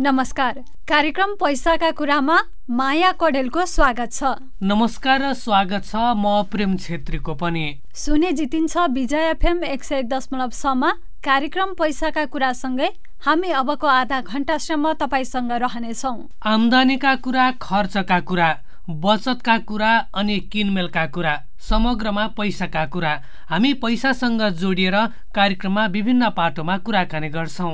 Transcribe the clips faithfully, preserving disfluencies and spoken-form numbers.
नमस्कार। कार्यक्रम पैसाका कुरामा माया कडेलको स्वागत छ। नमस्कार र स्वागत छ। म प्रेम छेत्रीको पनि। सुने जितिन्छ विजय एफएम एक सय एक दशमलव छमा कार्यक्रम पैसाका कुरासँगै हामी अबको आधा घण्टासम्म तपाईसँग रहनेछौँ। आम्दानीका कुरा, खर्चका कुरा, बचतका कुरा अनि किनमेलका कुरा, समग्रमा पैसाका कुरा। हामी पैसासँग जोडिएर कार्यक्रममा विभिन्न पाटोमा कुराकानी गर्छौँ।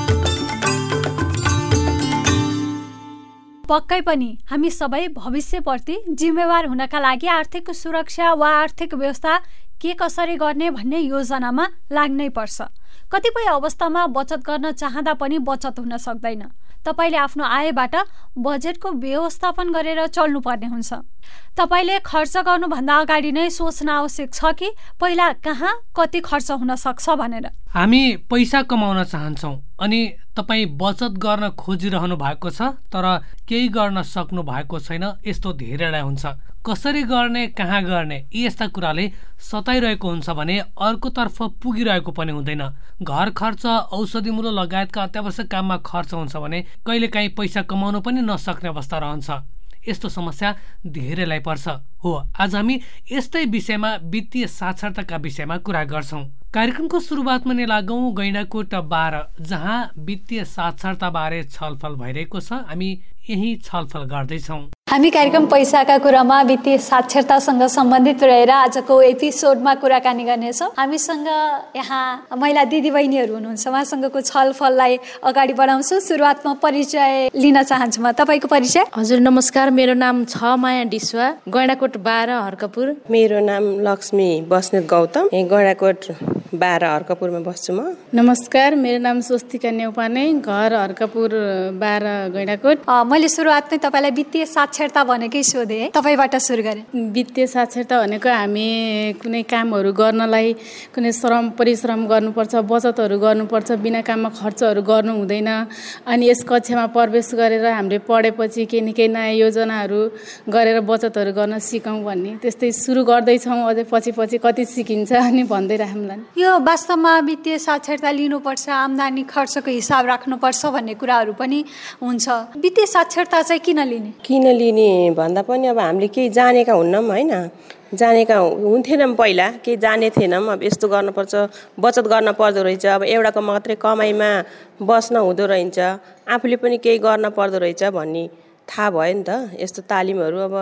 पक्कै पनि हामी सबै भविष्यप्रति जिम्मेवार हुनका लागि आर्थिक सुरक्षा वा आर्थिक व्यवस्था के कसरी गर्ने भन्ने योजनामा लाग्नै पर्छ। कतिपय अवस्थामा बचत गर्न चाहँदा पनि बचत हुन सक्दैन। तपाईले आफ्नो आयबाट बजेटको व्यवस्थापन गरेर चल्नुपर्ने हुन्छ। तपाईले खर्च गर्नुभन्दा अगाडि नै सोच्न आवश्यक छ कि पहिला कहाँ कति खर्च हुन सक्छ भनेर। हामी पैसा कमाउन चाहन्छौँ अनि तपाईँ बचत गर्न खोजिरहनु भएको छ तर केही गर्न सक्नु भएको छैन, यस्तो धेरैलाई हुन्छ। कसरी गर्ने, कहाँ गर्ने, यी यस्ता कुराले सताइरहेको हुन्छ भने अर्कोतर्फ पुगिरहेको पनि हुँदैन। घर खर्च, औषधिमूल्य लगायतका अत्यावश्यक काममा खर्च हुन्छ भने कहिलेकाहीँ पैसा कमाउनु पनि नसक्ने अवस्था रहन्छ। यस्तो समस्या धेरैलाई पर्छ। हो, आज हामी यस्तै विषयमा वित्तीय साक्षरताका विषयमा कुरा गर्छौँ। कार्यक्रमको सुरुवातमा नै लागौँ गैंडाकोट बाह्र, जहाँ वित्तीय साक्षरता बारे छलफल भइरहेको छ। हामी यही छलफल गर्दैछौँ। हामी कार्यक्रम पैसाका कुरामा वित्तीय साक्षरतासँग सम्बन्धित रहेर आजको एपिसोडमा कुराकानी गर्नेछौँ। हामीसँग यहाँ महिला दिदीबहिनीहरू हुनुहुन्छ। उहाँसँगको छलफललाई अगाडि बढाउँछु। सुरुवातमा परिचय लिन चाहन्छु म। तपाईँको परिचय? हजुर नमस्कार, मेरो नाम छ माया डिस्वा, गैंडाकोट बाह्र हर्कपुर। मेरो नाम लक्ष्मी बस्नेत गौतम, गैंडाकोट बाह्र हर्कपुरमा बस्छु म। नमस्कार, मेरो नाम स्वस्तिका नेउपाने, घर हर्कपुर बाह्र गैंडाकोट। मैले सुरुवातमै तपाईँलाई वित्तीय साक्षरता भनेकै सोधेँ है, तपाईँबाट सुरु गरेँ। वित्तीय साक्षरता भनेको हामी कुनै कामहरू गर्नलाई कुनै श्रम परिश्रम गर्नुपर्छ, बचतहरू गर्नुपर्छ, बिना काममा खर्चहरू गर्नु हुँदैन। अनि यस कक्षामा प्रवेश गरेर हामीले पढेपछि केही न केही नयाँ योजनाहरू गरेर बचतहरू गर्न सिकौँ भन्ने त्यस्तै सुरु गर्दैछौँ। अझै पछि पछि कति सिकिन्छ अनि भन्दै राख्नुलाई। यो वास्तवमा वित्तीय साक्षरता लिनुपर्छ, आम्दानी खर्चको हिसाब राख्नुपर्छ भन्ने कुराहरू पनि हुन्छ। वित्तीय साक्षरता चाहिँ किन लिने? किन लिने भन्दा पनि अब हामीले केही जानेका हुन्नौँ होइन, जानेका हुन्थेनौँ, पहिला केही जाने थिएनौँ। अब यस्तो गर्नुपर्छ, बचत गर्न पर्दो रहेछ, अब एउटाको मात्रै कमाइमा बस्न हुँदो रहेछ, आफूले पनि केही गर्न पर्दो रहेछ भन्ने थाहा भयो नि त। यस्तो तालिमहरू अब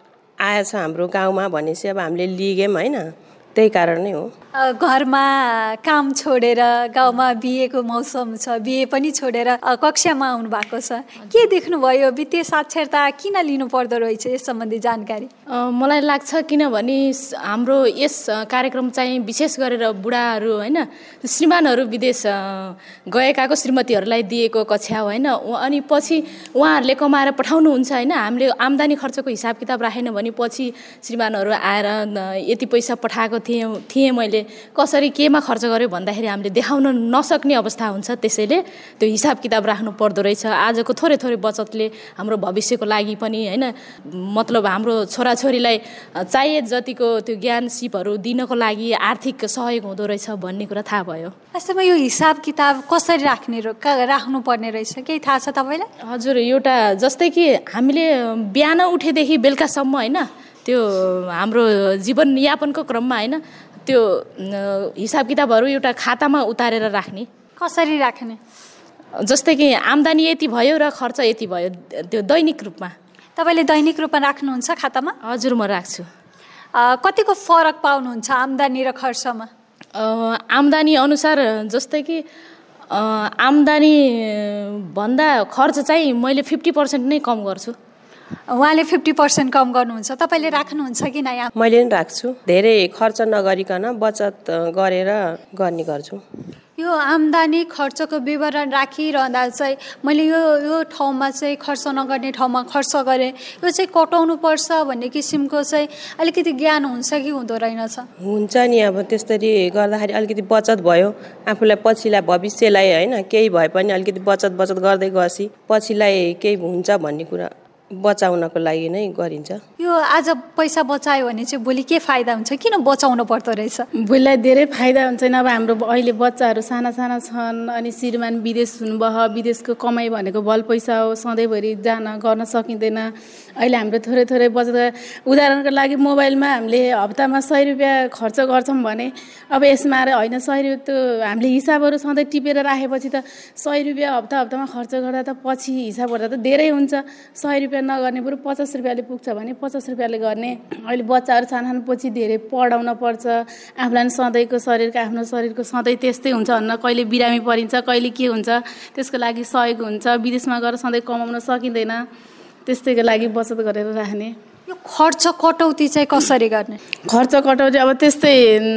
आएछ हाम्रो गाउँमा भनेपछि अब हामीले लिगौँ होइन, त्यही कारण नै हो। घरमा काम छोडेर गाउँमा बिहेको मौसम छ, बिहे पनि छोडेर कक्षामा आउनु भएको छ। के देख्नुभयो? वित्तीय साक्षरता किन लिनु पर्दो रहेछ, यस सम्बन्धी जानकारी? मलाई लाग्छ किनभने हाम्रो यस कार्यक्रम चाहिँ विशेष गरेर बुढाहरू होइन, श्रीमानहरू विदेश गएकाको श्रीमतीहरूलाई दिएको कक्षा हो होइन। अनि पछि उहाँहरूले कमाएर पठाउनुहुन्छ होइन। हामीले आम्दानी खर्चको हिसाब किताब राखेन भने पछि श्रीमानहरू आएर यति पैसा पठाएको थिएँ थिएँ मैले कसरी केमा खर्च गर्यो भन्दाखेरि हामीले देखाउन नसक्ने अवस्था हुन्छ। त्यसैले त्यो हिसाब किताब राख्नु पर्दो रहेछ। आजको थोरै थोरै बचतले हाम्रो भविष्यको लागि पनि होइन, मतलब हाम्रो छोराछोरीलाई चाहिए जतिको त्यो ज्ञान सिपहरू दिनको लागि आर्थिक सहयोग हुँदो रहेछ भन्ने कुरा थाहा भयो। वास्तवमा यो हिसाब किताब कसरी राख्ने राख्नु पर्ने रहेछ, केही थाहा छ तपाईँलाई? हजुर, एउटा जस्तै कि हामीले बिहान उठेदेखि बेलुकासम्म होइन, त्यो हाम्रो जीवनयापनको क्रममा होइन, त्यो हिसाब किताबहरू एउटा खातामा उतारेर राख्ने। कसरी राख्ने? जस्तै कि आम्दानी यति भयो र खर्च यति भयो, त्यो दैनिक रूपमा। तपाईँले दैनिक रूपमा राख्नुहुन्छ खातामा? हजुर, म राख्छु। कतिको फरक पाउनुहुन्छ आम्दानी र खर्चमा? आम्दानी अनुसार जस्तै कि आम्दानी भन्दा खर्च चाहिँ मैले फिफ्टी पर्सेन्ट नै कम गर्छु। उहाँले फिफ्टी पर्सेन्ट कम गर्नुहुन्छ, तपाईँले राख्नुहुन्छ कि नै? मैले पनि राख्छु। धेरै खर्च नगरिकन बचत गरेर गर्ने गर्छु। यो आम्दानी खर्चको विवरण राखिरहँदा चाहिँ मैले यो यो ठाउँमा चाहिँ खर्च नगर्ने ठाउँमा खर्च गरेँ, यो चाहिँ कटाउनु पर्छ भन्ने किसिमको चाहिँ अलिकति ज्ञान हुन्छ कि हुँदो रहेनछ? हुन्छ नि, अब त्यस्तरी गर्दाखेरि अलिकति बचत भयो, आफूलाई पछिलाई भविष्यलाई होइन केही भए पनि अलिकति बचत बचत गर्दै गएपछि पछिलाई केही हुन्छ भन्ने कुरा बचाउनको लागि नै गरिन्छ। यो आज पैसा बचायो भने चाहिँ भोलि के फाइदा हुन्छ, किन बचाउनु पर्दो रहेछ? भोलिलाई धेरै फाइदा हुन्छ। अब हाम्रो अहिले बच्चाहरू साना साना छन्, अनि श्रीमान विदेश हुनुभयो, विदेशको कमाइ भनेको भल पैसा हो, सधैँभरि जान गर्न सकिँदैन। अहिले हाम्रो थोरै थोरै बचत, उदाहरणको लागि मोबाइलमा हामीले हप्तामा सय रुपियाँ खर्च गर्छौँ भने अब यसमा होइन सय रुपियाँ त्यो हामीले हिसाबहरू सधैँ टिपेर राखेपछि त सय रुपियाँ हप्ता हप्तामा खर्च गर्दा त पछि हिसाब गर्दा त धेरै हुन्छ। सय रुपियाँ नगर्ने बरु पचास रुपियाँले पुग्छ भने पचास रुपियाँले गर्ने। अहिले बच्चाहरू सानो पछि धेरै पढाउन पर्छ, आफूलाई सधैँको शरीरको आफ्नो शरीरको सधैँ त्यस्तै हुन्छ भन्न, कहिले बिरामी परिन्छ, कहिले के हुन्छ, त्यसको लागि सहयोग हुन्छ। विदेशमा गएर सधैँ कमाउन सकिँदैन, त्यस्तैको लागि बचत गरेर राख्ने। यो खर्च कटौती चाहिँ कसरी गर्ने? खर्च कटौती अब त्यस्तै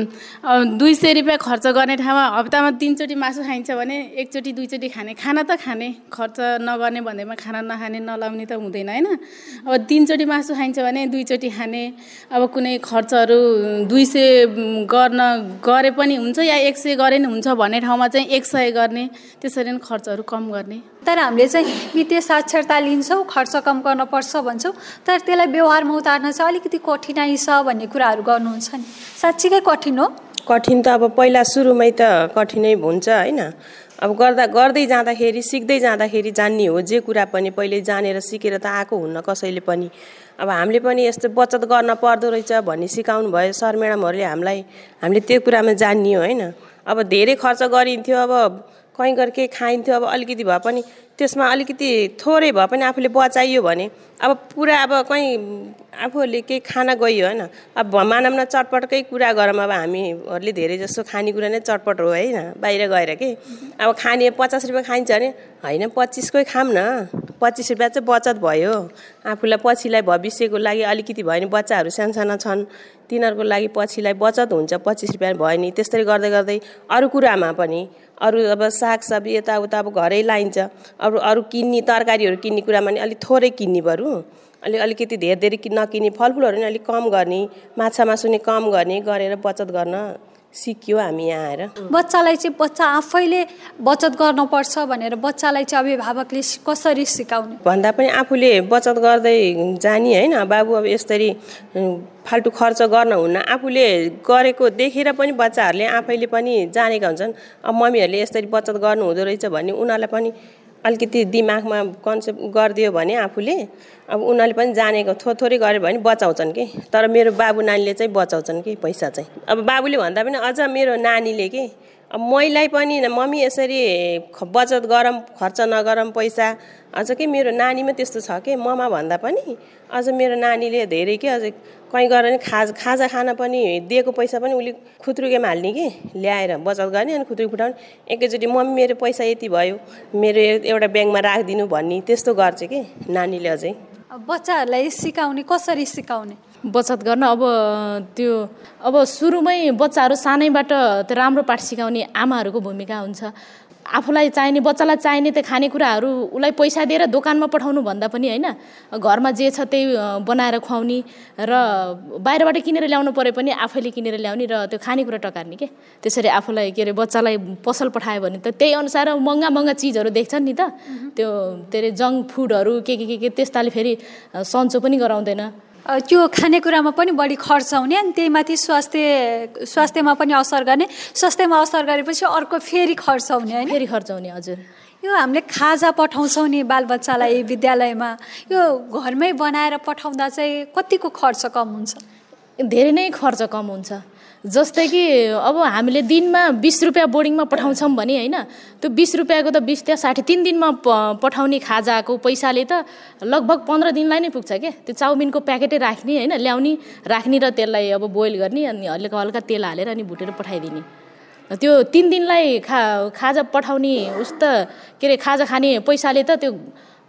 दुई सय रुपियाँ खर्च गर्ने ठाउँमा हप्तामा तिनचोटि मासु खाइन्छ भने एकचोटि दुईचोटि खाने, खाना त खाने, खर्च नगर्ने भन्दैमा खाना नखाने नलाउने त हुँदैन होइन। अब तिनचोटि मासु खाइन्छ भने दुईचोटि खाने। अब कुनै खर्चहरू दुई सय गर्न गरे पनि हुन्छ या एक सय गरे नि हुन्छ भन्ने ठाउँमा चाहिँ एक सय गर्ने, त्यसरी नै खर्चहरू कम गर्ने। तर हामीले चाहिँ वित्तीय साक्षरता लिन्छौँ, खर्च कम गर्नुपर्छ भन्छौँ, तर त्यसलाई व्यवहारमा उतार्न चाहिँ अलिकति कठिनाइ छ भन्ने कुराहरू गर्नुहुन्छ नि, साँच्चीकै कठिन हो? कठिन त अब पहिला सुरुमै त कठिनै हुन्छ होइन। अब गर्दा गर्दै जाँदाखेरि सिक्दै जाँदाखेरि जान्ने हो, जे कुरा पनि पहिले जानेर सिकेर त आएको हुन्न कसैले पनि। अब हामीले पनि यस्तो बचत गर्न पर्दो रहेछ भन्ने सिकाउनु भयो सर म्याडमहरूले हामीलाई, हामीले त्यो कुरामा जान्ने हो होइन। अब धेरै खर्च गरिन्थ्यो, अब कहीँ गएर केही खाइन्थ्यो, अब अलिकति भए पनि त्यसमा अलिकति थोरै भए पनि आफूले बचाइयो भने अब पुरा अब कहीँ आफूहरूले केही खाना गइयो होइन। अब मानौँ न चटपटकै कुरा गरौँ, अब हामीहरूले धेरै जस्तो खानेकुरा नै चटपट हो होइन, बाहिर गएर के अब खाने पचास रुपियाँ खाइन्छ भने होइन पच्चिसकै खाऊँ न, पच्चिस रुपियाँ चाहिँ बचत भयो आफूलाई, पछिलाई भविष्यको लागि अलिकति भयो नि, बच्चाहरू सानसाना छन् तिनीहरूको लागि पछिलाई बचत हुन्छ, पच्चिस रुपियाँ भयो नि। त्यस्तै गर्दै गर्दै अरू कुरामा पनि अरू अब सागसब्जी यताउता अब घरै लाइन्छ, अब अरू किन्ने तरकारीहरू किन्ने कुरामा नि अलिक थोरै किन्ने बरु अलिक अलिकति धेरै धेरै नकिन्ने, फलफुलहरू नि अलिक कम गर्ने, माछा मासु नि कम गर्ने गरेर बचत गर्न सिक्यो हामी यहाँ आएर। बच्चालाई चाहिँ बच्चा आफैले बचत गर्नुपर्छ भनेर बच्चालाई चाहिँ अभिभावकले कसरी सिकाउने? भन्दा पनि आफूले बचत गर्दै जाने होइन। बाबु अब यसरी फाल्टु खर्च गर्न हुन्न, आफूले गरेको देखेर पनि बच्चाहरूले आफैले पनि जानेका हुन्छन्। अब मम्मीहरूले यसरी बचत गर्नु हुँदो रहेछ भन्ने उनीहरूलाई पनि अलिकति दिमागमा कन्सेप्ट गरिदियो भने आफूले अब उनीहरूले पनि जानेको थो थोरै गऱ्यो भने बचाउँछन् कि। तर मेरो बाबु नानीले चाहिँ बचाउँछन् कि पैसा चाहिँ। अब बाबुले भन्दा पनि अझ मेरो नानीले कि अब मैलाई पनि मम्मी यसरी बचत गरौँ खर्च नगरौँ पैसा, अझ कि मेरो नानीमा त्यस्तो छ कि ममा भन्दा पनि अझ मेरो नानीले धेरै के अझ कहीँ गएर नि खाजा खाजा खान पनि दिएको पैसा पनि उसले खुत्रुकेमा हाल्ने कि ल्याएर बचत गर्ने, अनि खुत्रुक फुटाउने एकैचोटि मम्मी मेरो पैसा यति भयो मेरो एउटा ब्याङ्कमा राखिदिनु भन्ने त्यस्तो गर्छ कि नानीले। अझै बच्चाहरूलाई सिकाउने कसरी सिकाउने बचत गर्न? अब त्यो अब सुरुमै बच्चाहरू सानैबाट त्यो राम्रो पाठ सिकाउने आमाहरूको भूमिका हुन्छ। आफूलाई चाहिने बच्चालाई चाहिने त्यो खानेकुराहरू उसलाई पैसा दिएर दोकानमा पठाउनु भन्दा पनि होइन, घरमा जे छ त्यही बनाएर खुवाउने र बाहिरबाट किनेर ल्याउनु परे पनि आफैले किनेर ल्याउने र त्यो खानेकुरा टकार्ने के। त्यसरी आफूलाई के अरे बच्चालाई पसल पठायो भने त त्यही अनुसार महँगा महँगा चिजहरू देख्छन् नि त, त्यो के अरे जङ्क फुडहरू के के के के त्यस्ताले फेरि सन्चो पनि गराउँदैन। त्यो खानेकुरामा पनि बढी खर्च हुने, अनि त्यही माथि स्वास्थ्य स्वास्थ्यमा पनि असर गर्ने, स्वास्थ्यमा असर गरेपछि अर्को फेरि खर्च हुने होइन, फेरि खर्च हुने। हजुर, यो हामीले खाजा पठाउँछौँ नि बालबच्चालाई विद्यालयमा, यो घरमै बनाएर पठाउँदा चाहिँ कतिको खर्च कम हुन्छ? धेरै नै खर्च कम हुन्छ। जस्तै कि अब हामीले दिनमा बिस रुपियाँ बोर्डिङमा पठाउँछौँ भने होइन, त्यो बिस रुपियाँको त बिस त्यहाँ साठी तिन दिनमा प पठाउने खाजाको पैसाले त लगभग पन्ध्र दिनलाई नै पुग्छ क्या। त्यो चाउमिनको प्याकेटै राख्ने होइन, ल्याउने राख्ने र त्यसलाई अब बोइल गर्ने, अनि हल्का हल्का तेल हालेर अनि भुटेर पठाइदिने। त्यो तिन दिनलाई खा खाजा पठाउने उस त के अरे खाजा खाने पैसाले त त्यो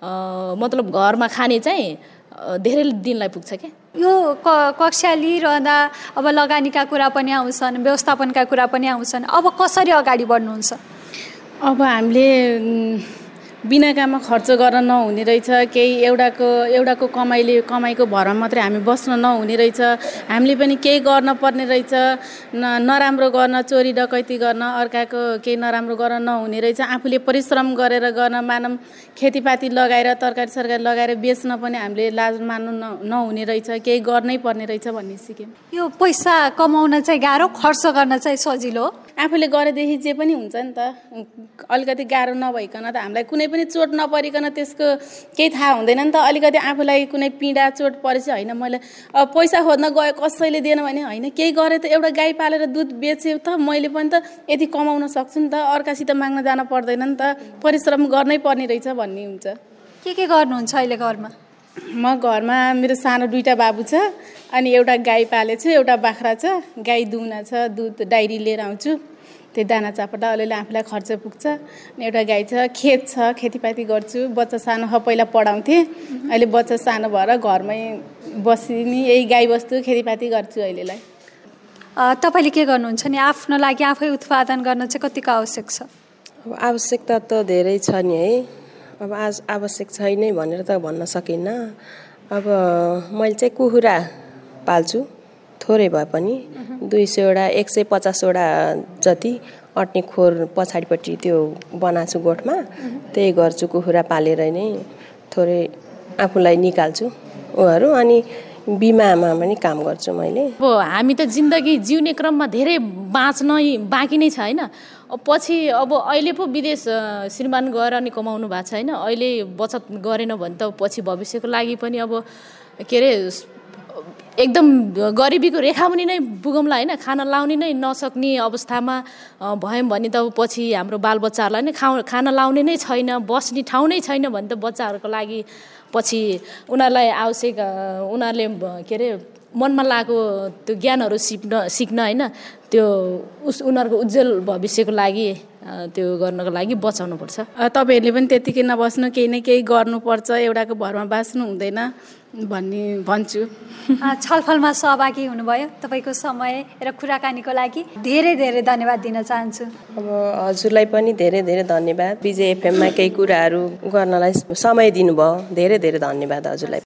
मतलब घरमा खाने चाहिँ धेरै दिनलाई पुग्छ क्या। यो क कक्षा लिइरहँदा अब लगानीका कुरा पनि आउँछन्, व्यवस्थापनका कुरा पनि आउँछन्, अब कसरी अगाडि बढ्नुहुन्छ? अब हामीले बिना काममा खर्च गर्न नहुने रहेछ, केही एउटाको एउटाको कमाइले कमाइको भरमा मात्रै हामी बस्न नहुने रहेछ, हामीले पनि केही गर्न पर्ने रहेछ, न नराम्रो गर्न, चोरी डकैती गर्न, अर्काको केही नराम्रो गर्न नहुने रहेछ, आफूले परिश्रम गरेर गर्न मानम, खेतीपाती लगाएर तरकारी सरकारी लगाएर बेच्न पनि हामीले लाज मान्नु न नहुने रहेछ, केही गर्नै पर्ने रहेछ भन्ने सिक्यौँ। यो पैसा कमाउन चाहिँ गाह्रो, खर्च गर्न चाहिँ सजिलो हो। आफूले गरेदेखि जे पनि हुन्छ नि त, अलिकति गाह्रो नभइकन त हामीलाई कुनै पनि चोट नपरिकन त्यसको केही थाहा हुँदैन नि त। अलिकति आफूलाई कुनै पीडा चोट परेपछि होइन मैले अब पैसा खोज्न गयो कसैले दिएन भने होइन केही गरेँ त, एउटा गाई पालेर दुध बेच्यो त मैले पनि त यति कमाउन सक्छु नि त, अर्कासित माग्न जान पर्दैन नि त, परिश्रम गर्नै पर्ने रहेछ भन्ने हुन्छ। के के गर्नुहुन्छ अहिले घरमा? म घरमा मेरो सानो दुईवटा बाबु छ, अनि एउटा गाई पालेको छु, एउटा बाख्रा छ, गाई दुहुना छ, दुध डाइरी लिएर आउँछु, त्यो दाना चापटा अलिअलि आफूलाई खर्च पुग्छ। अनि एउटा गाई छ, खेत छ, खेतीपाती गर्छु, बच्चा सानो ह पहिला पढाउँथेँ, अहिले बच्चा सानो भएर घरमै बसिनी यही गाईबस्तु खेतीपाती गर्छु अहिलेलाई। तपाईँले के गर्नुहुन्छ नि आफ्नो लागि आफै उत्पादन गर्न चाहिँ कतिको आवश्यक छ? अब आवश्यकता त धेरै छ नि है, अब आज आवश्यक छैन भनेर त भन्न सकिन्न। अब मैले चाहिँ कुखुरा पाल्छु, थोरै भए पनि दुई सयवटा एक सय पचासवटा जति अट्ने खोर पछाडिपट्टि त्यो बनाएको छु गोठमा, त्यही गर्छु, कुखुरा पालेर नै थोरै आफूलाई निकाल्छु उहरू। अनि बिमामा पनि काम गर्छु मैले। अब हामी त जिन्दगी जिउने क्रममा धेरै बाँच्न बाँकी नै छ होइन, पछि अब अहिले पो विदेश श्रीमान गएर अनि कमाउनु भएको छ होइन, अहिले बचत गरेन भने त पछि भविष्यको लागि पनि अब के अरे एकदम गरिबीको रेखामुनि नै पुगौँला होइन, खाना लाउने नै नसक्ने अवस्थामा भयौँ भने त पछि हाम्रो बालबच्चाहरूलाई नै खा खाना लाउने नै छैन, बस्ने ठाउँ नै छैन भने त बच्चाहरूको लागि पछि उनीहरूलाई आवश्यक उनीहरूले के अरे मनमा लागेको त्यो ज्ञानहरू सिक्न सिक्न होइन, त्यो उस उनीहरूको उज्जवल भविष्यको लागि त्यो गर्नको लागि बचाउनुपर्छ। तपाईँहरूले पनि त्यत्तिकै नबस्नु, केही न केही गर्नुपर्छ, एउटाको भरमा बाँच्नु हुँदैन भन्ने भन्छु। छलफलमा सहभागी हुनुभयो, तपाईँको समय र कुराकानीको लागि धेरै धेरै धन्यवाद दिन चाहन्छु। अब हजुरलाई पनि धेरै धेरै धन्यवाद, विजय एफएममा केही कुराहरू गर्नलाई समय दिनुभयो, धेरै धेरै धन्यवाद हजुरलाई।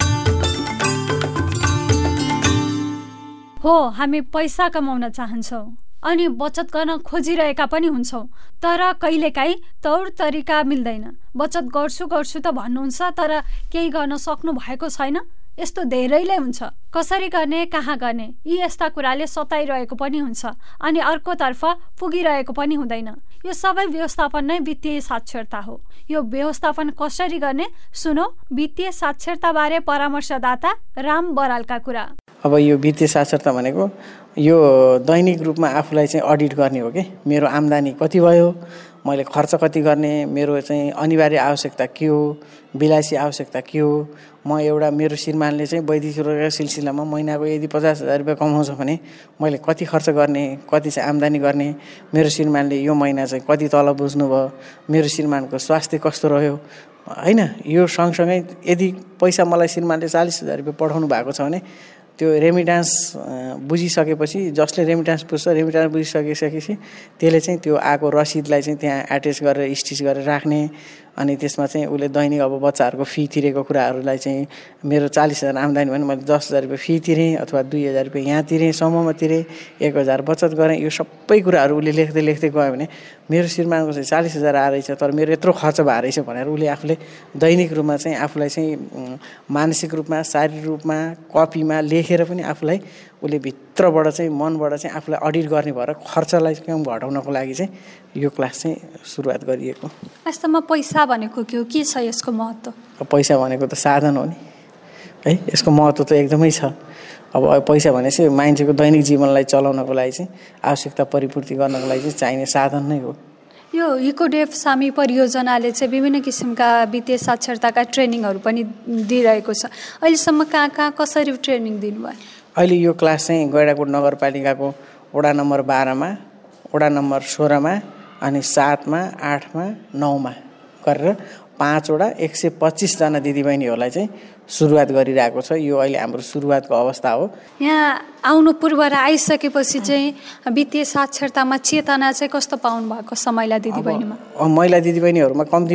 हो, हामी पैसा कमाउन चाहन्छौँ अनि बचत गर्न खोजिरहेका पनि हुन्छौँ, तर कहिलेकाहीँ तौर तरिका मिल्दैन। बचत गर्छु गर्छु त भन्नुहुन्छ तर केही गर्न सक्नु भएको छैन, यस्तो धेरैले हुन्छ। कसरी गर्ने, कहाँ गर्ने, यी यस्ता कुराले सताइरहेको पनि हुन्छ अनि अर्कोतर्फ पुगिरहेको पनि हुँदैन। यो सबै व्यवस्थापन नै वित्तीय साक्षरता हो। यो व्यवस्थापन कसरी गर्ने सुनौ वित्तीय साक्षरताबारे परामर्शदाता राम बरालका कुरा। अब यो वित्तीय साक्षरता भनेको यो दैनिक रूपमा आफूलाई चाहिँ अडिट गर्ने हो कि मेरो आम्दानी कति भयो, मैले खर्च कति गर्ने, मेरो चाहिँ अनिवार्य आवश्यकता के हो, विलासी आवश्यकता के हो। म एउटा मेरो श्रीमानले चाहिँ वैदेशिक रोजगार सिलसिलामा महिनाको यदि पचास हजार रुपियाँ कमाउँछ भने मैले कति खर्च गर्ने, कति चाहिँ आम्दानी गर्ने, मेरो श्रीमानले यो महिना चाहिँ कति तलब बुझ्नुभयो, मेरो श्रीमानको स्वास्थ्य कस्तो रह्यो होइन। यो सँगसँगै यदि पैसा मलाई श्रीमानले चालिस हजार रुपियाँ पठाउनु भएको छ भने त्यो रेमिटान्स बुझिसकेपछि, जसले रेमिटान्स बुझ्छ, रेमिटान्स बुझिसकेपछि त्यसले चाहिँ त्यो आएको रसिदलाई चाहिँ त्यहाँ एटेच गरेर स्टिच गरेर राख्ने। अनि त्यसमा चाहिँ उसले दैनिक अब बच्चाहरूको फी तिरेको कुराहरूलाई चाहिँ मेरो चालिस हजार आम्दानी भने मैले दस हजार रुपियाँ फी तिरेँ अथवा दुई हजार रुपियाँ यहाँ तिरेँ, समूहमा तिरेँ, एक हजार बचत गरेँ, यो सबै कुराहरू उसले लेख्दै लेख्दै गयो भने मेरो श्रीमानको चाहिँ चालिस हजार आएछ तर मेरो यत्रो खर्च भए रहेछ भनेर उसले आफूले दैनिक रूपमा चाहिँ आफूलाई चाहिँ मानसिक रूपमा, शारीरिक रूपमा, कपीमा लेखेर पनि आफूलाई उसले भित्रबाट चाहिँ मनबाट चाहिँ आफूलाई अडिट गर्ने भएर खर्चलाई कम घटाउनको लागि चाहिँ यो क्लास चाहिँ सुरुवात गरिएको। वास्तवमा पैसा भनेको के हो, के छ यसको महत्त्व? पैसा भनेको त साधन हो नि है, यसको महत्त्व त एकदमै छ। अब पैसा भनेपछि मान्छेको दैनिक जीवनलाई चलाउनको लागि चाहिँ आवश्यकता परिपूर्ति गर्नको लागि चाहिँ चाहिने साधन नै हो। यो इकोडेफ सामी परियोजनाले चाहिँ विभिन्न किसिमका वित्तीय साक्षरताका ट्रेनिङहरू पनि दिइरहेको छ। अहिलेसम्म कहाँ कहाँ कसरी ट्रेनिङ दिनुभयो? अहिले यो क्लास चाहिँ गैँडाकोट नगरपालिकाको वडा नम्बर बाह्रमा, वडा नम्बर सोह्रमा, अनि सातमा, आठमा, नौमा गरेर पाँचवटा एक सय पच्चिसजना दिदीबहिनीहरूलाई चाहिँ सुरुवात गरिरहेको छ। यो अहिले हाम्रो सुरुवातको अवस्था हो। यहाँ आउनु पूर्व र आइसकेपछि चाहिँ वित्तीय साक्षरतामा चेतना चाहिँ कस्तो पाउनु भएको छ महिला दिदीबहिनीमा? महिला दिदीबहिनीहरूमा कम्तीमा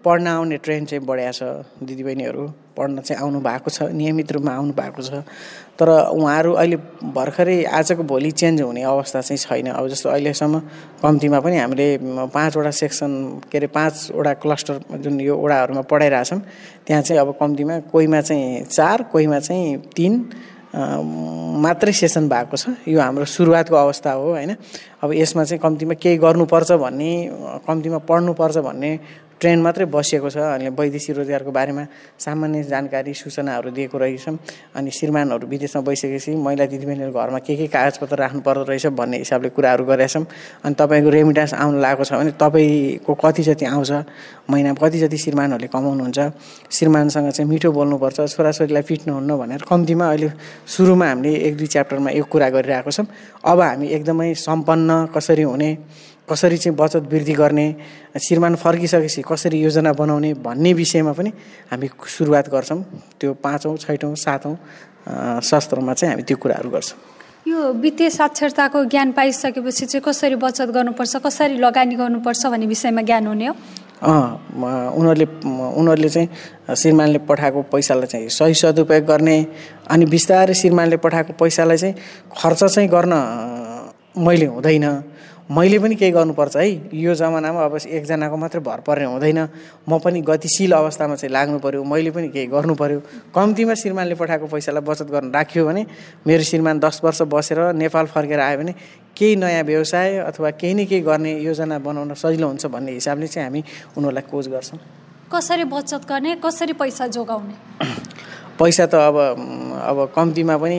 पढ्न आउने ट्रेन्ड चाहिँ बढाएको छ। दिदीबहिनीहरू पढ्न चाहिँ आउनु भएको छ, नियमित रूपमा आउनु भएको छ। तर उहाँहरू अहिले भर्खरै आजको भोलि चेन्ज हुने अवस्था चाहिँ छैन। अब जस्तो अहिलेसम्म कम्तीमा पनि हामीले पाँचवटा सेक्सन के अरे पाँचवटा क्लस्टर जुन यो वडाहरूमा पढाइरहेछौँ, त्यहाँ चाहिँ अब कम्तीमा कोहीमा चाहिँ चार, कोहीमा चाहिँ तिन मात्रै सेसन भएको छ। यो हाम्रो सुरुवातको अवस्था हो होइन। अब यसमा चाहिँ कम्तीमा केही गर्नुपर्छ भन्ने, कम्तीमा पढ्नुपर्छ भन्ने ट्रेन्ड मात्रै बसिएको छ। अनि वैदेशिक रोजगारको बारेमा सामान्य जानकारी सूचनाहरू दिएको रहेछौँ। अनि श्रीमानहरू विदेशमा गइसकेपछि महिला दिदीबहिनीहरू घरमा के के कागजपत्र राख्नु पर्दो रहेछ भन्ने हिसाबले कुराहरू गरेका छौँ। अनि तपाईँको रेमिट्यान्स आउनु लागेको छ भने तपाईँको कति जति आउँछ, महिनामा कति जति श्रीमानहरूले कमाउनुहुन्छ, श्रीमानसँग चाहिँ मिठो बोल्नुपर्छ, छोराछोरीलाई पिट्नुहुन्न भनेर कम्तीमा अहिले सुरुमा हामीले एक दुई च्याप्टरमा यो कुरा गरिरहेको छौँ। अब हामी एकदमै सम्पन्न कसरी हुने, कसरी चाहिँ बचत वृद्धि गर्ने, श्रीमान फर्किसकेपछि कसरी योजना बनाउने भन्ने विषयमा पनि हामी सुरुवात गर्छौँ। त्यो पाँचौँ, छैटौँ, सातौँ शस्त्रमा चाहिँ हामी त्यो कुराहरू गर्छौँ। यो वित्तीय साक्षरताको ज्ञान पाइसकेपछि चाहिँ कसरी बचत गर्नुपर्छ, कसरी लगानी गर्नुपर्छ भन्ने विषयमा ज्ञान हुने हो। अँ उनीहरूले उनीहरूले चाहिँ श्रीमानले पठाएको पैसालाई चाहिँ सही सदुपयोग गर्ने, अनि बिस्तारै श्रीमानले पठाएको पैसालाई चाहिँ खर्च चाहिँ गर्न मैले हुँदैन, मैले पनि केही गर्नुपर्छ है। यो जमानामा अब एकजनाको मात्रै भर पर्ने हुँदैन, म पनि गतिशील अवस्थामा चाहिँ लाग्नु पर्यो, मैले पनि केही गर्नु पर्यो। कम्तीमा श्रीमानले पठाएको पैसालाई बचत गर्न राख्यो भने मेरो श्रीमान दस वर्ष बसेर नेपाल फर्केर आयो भने केही नयाँ व्यवसाय अथवा केही न केही गर्ने योजना बनाउन सजिलो हुन्छ भन्ने हिसाबले चाहिँ हामी उनीहरूलाई कोच गर्छौँ। कसरी बचत गर्ने, कसरी पैसा जोगाउने? पैसा त अब अब कम्तीमा पनि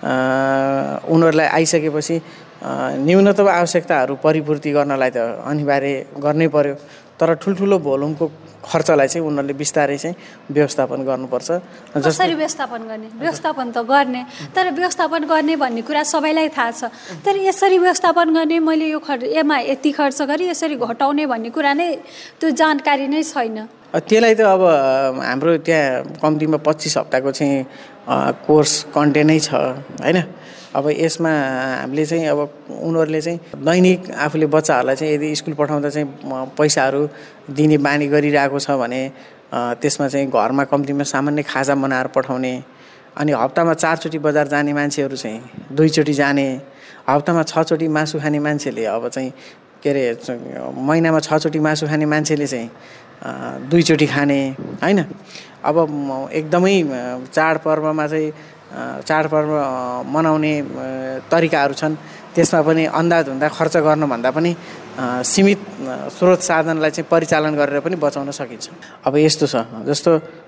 उनीहरूलाई आइसकेपछि न्यूनतम आवश्यकताहरू परिपूर्ति गर्नलाई त अनिवार्य गर्नै पर्यो। तर ठुल्ठुलो भोल्युमको खर्चलाई चाहिँ उनीहरूले बिस्तारै चाहिँ व्यवस्थापन गर्नुपर्छ। कसरी व्यवस्थापन गर्ने? व्यवस्थापन त गर्ने, तर व्यवस्थापन गर्ने भन्ने कुरा सबैलाई थाहा छ। तर यसरी व्यवस्थापन गर्ने, मैले यो खर्च एमा यति खर्च गरेँ, यसरी घटाउने भन्ने कुरा नै त्यो जानकारी नै छैन। त्यसलाई त अब हाम्रो त्यहाँ कम्तीमा पच्चिस हप्ताको चाहिँ कोर्स कन्टेन्टै छ होइन। अब यसमा हामीले चाहिँ अब उनीहरूले चाहिँ दैनिक आफूले बच्चाहरूलाई चाहिँ यदि स्कुल पठाउँदा चाहिँ पैसाहरू दिने बानी गरिरहेको छ भने त्यसमा चाहिँ घरमा कम्तीमा सामान्य खाजा बनाएर पठाउने, अनि हप्तामा चारचोटि बजार जाने मान्छेहरू चाहिँ दुईचोटि जाने, हप्तामा छचोटि मासु खाने मान्छेले अब चाहिँ के अरे महिनामा छचोटि मासु खाने मान्छेले चाहिँ दुईचोटि खाने होइन। अब एकदमै चाडपर्वमा चाहिँ चाडपर्व मनाउने तरिकाहरू छन्, त्यसमा पनि अन्धाधुन्दा खर्च गर्नुभन्दा पनि सीमित स्रोत साधनलाई चाहिँ परिचालन गरेर पनि बचाउन सकिन्छ। अब यस्तो छ, जस्तो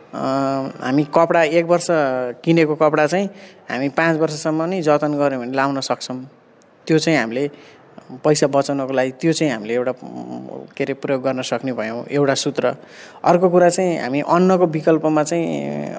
हामी कपडा एक वर्ष किनेको कपडा चाहिँ हामी पाँच वर्षसम्म नै जतन गऱ्यौँ भने लाउन सक्छौँ। त्यो चाहिँ हामीले पैसा बचाउनको लागि त्यो चाहिँ हामीले एउटा के अरे प्रयोग गर्न सक्ने भयौँ, एउटा सूत्र। अर्को कुरा चाहिँ हामी अन्नको विकल्पमा चाहिँ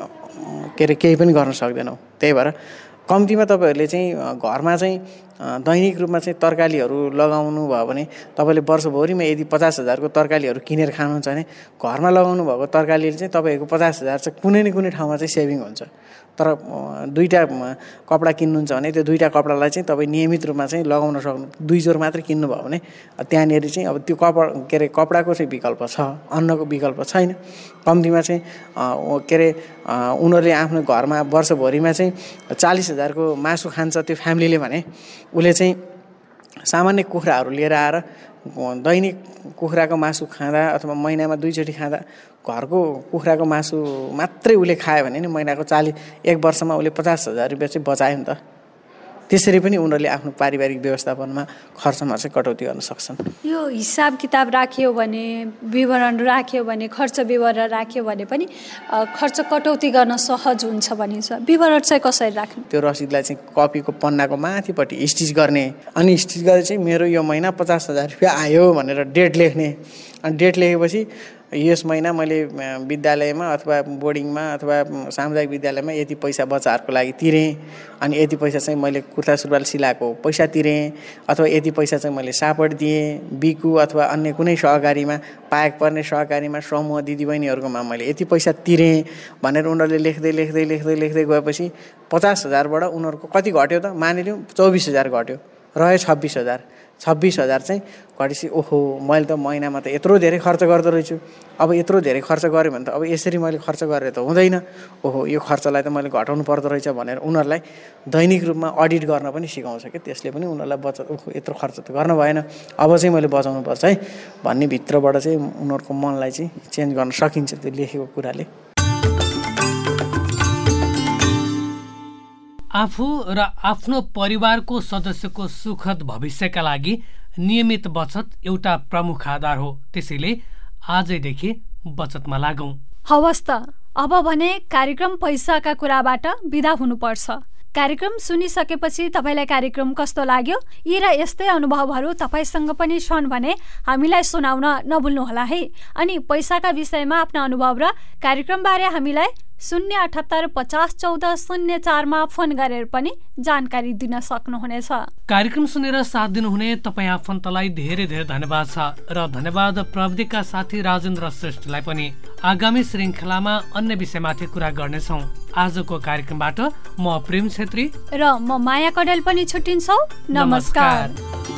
के अरे केही पनि गर्न सक्दैनौँ। त्यही भएर कम्तीमा तपाईँहरूले चाहिँ घरमा चाहिँ दैनिक रूपमा चाहिँ तरकारीहरू लगाउनु भयो भने तपाईँले वर्षभरिमा यदि पचास हजारको तरकारीहरू किनेर खानुहुन्छ भने घरमा लगाउनु भएको तरकारीले चाहिँ तपाईँहरूको पचास हजार चाहिँ कुनै न कुनै ठाउँमा चाहिँ सेभिङ हुन्छ। तर दुईवटा कपडा किन्नुहुन्छ भने त्यो दुईवटा कपडालाई चाहिँ तपाईँ नियमित रूपमा चाहिँ लगाउन सक्नु, दुई जोर मात्रै किन्नुभयो भने त्यहाँनिर चाहिँ अब त्यो कपडा के अरे कपडाको चाहिँ विकल्प छ, अन्नको विकल्प छैन। कम्तीमा चाहिँ के अरे उनीहरूले आफ्नो घरमा वर्षभरिमा चाहिँ चालिस हजारको मासु खान्छ त्यो फ्यामिलीले भने उसले चाहिँ सामान्य कुखुराहरू लिएर आएर दैनिक कुखुराको मासु खाँदा अथवा महिनामा दुईचोटि खाँदा घरको कुखुराको मासु मात्रै उसले खायो भने नि महिनाको चालिस एक वर्षमा उसले पचास हजार रुपियाँ चाहिँ बचायो नि त। त्यसरी पनि उनीहरूले आफ्नो पारिवारिक व्यवस्थापनमा खर्चमा चाहिँ कटौती गर्न सक्छन्। यो हिसाब किताब राख्यो भने, विवरण राख्यो भने, खर्च विवरण राख्यो भने पनि खर्च कटौती गर्न सहज हुन्छ भनिन्छ। विवरण चाहिँ कसरी राख्ने? त्यो रसिदलाई चाहिँ कपीको पन्नाको माथिपट्टि स्टिच गर्ने, अनि स्टिच गरेर चाहिँ मेरो यो महिना पचास हजार रुपियाँ आयो भनेर डेट लेख्ने। अनि डेट लेखेपछि यस महिना मैले विद्यालयमा अथवा बोर्डिङमा अथवा सामुदायिक विद्यालयमा यति पैसा बच्चाहरूको लागि तिरेँ, अनि यति पैसा चाहिँ मैले कुर्ता सुरुवाल सिलाएको पैसा तिरेँ, अथवा यति पैसा चाहिँ मैले सापट दिएँ बिकु अथवा अन्य कुनै सहकारीमा पाएक पर्ने सहकारीमा समूह दिदीबहिनीहरूकोमा मैले यति पैसा तिरेँ भनेर उनीहरूले लेख्दै लेख्दै लेख्दै लेख्दै गएपछि पचास हजारबाट उनीहरूको कति घट्यो त? मानिलिउँ चौबिस हजार घट्यो, रह्यो छब्बिस हजार। छब्बिस हजार चाहिँ घटेपछि ओहो मैले त महिनामा त यत्रो धेरै खर्च गर्दो रहेछु, अब यत्रो धेरै खर्च गरेँ भने त अब यसरी मैले खर्च गरेर त हुँदैन, ओहो यो खर्चलाई त मैले घटाउनु पर्दो रहेछ भनेर उनीहरूलाई दैनिक रूपमा अडिट गर्न पनि सिकाउँछ कि त्यसले पनि उनीहरूलाई बचत ओहो यत्रो खर्च त गर्न भएन, अब चाहिँ मैले बचाउनु पर्छ है भन्ने भित्रबाट चाहिँ उनीहरूको मनलाई चाहिँ चेन्ज गर्न सकिन्छ त्यो लेखेको कुराले। आफू र आफ्नो परिवारको सदस्यको सुखद भविष्यका लागि नियमित बचत एउटा प्रमुख आधार हो। त्यसैले आजैदेखि बचतमा लागौं। हवस् त, अब भने कार्यक्रम पैसाका कुराबाट बिदा हुनुपर्छ। कार्यक्रम सुनिसकेपछि तपाईँलाई कार्यक्रम कस्तो लाग्यो, यी र यस्तै अनुभवहरू तपाईँसँग पनि छन् भने हामीलाई सुनाउन नभुल्नुहोला है। अनि पैसाका विषयमा आफ्ना अनुभव र कार्यक्रमबारे हामीलाई शून्य अठहत्तर पचास चौध शून्य चारमा फोन गरेर पनि जानकारी दिन सक्नुहुनेछ। कार्यक्रम सुनेर साथ दिनुहुने तपाईँ आफन्तलाई धेरै धेरै धन्यवाद छ र धन्यवाद प्रविधिका साथी राजेन्द्र श्रेष्ठलाई पनि। आगामी श्रृङ्खलामा अन्य विषयमाथि कुरा गर्नेछौँ। आजको कार्यक्रमबाट म प्रेम छेत्री र म माया कडेल पनि छुट्टिन्छौँ। नमस्कार।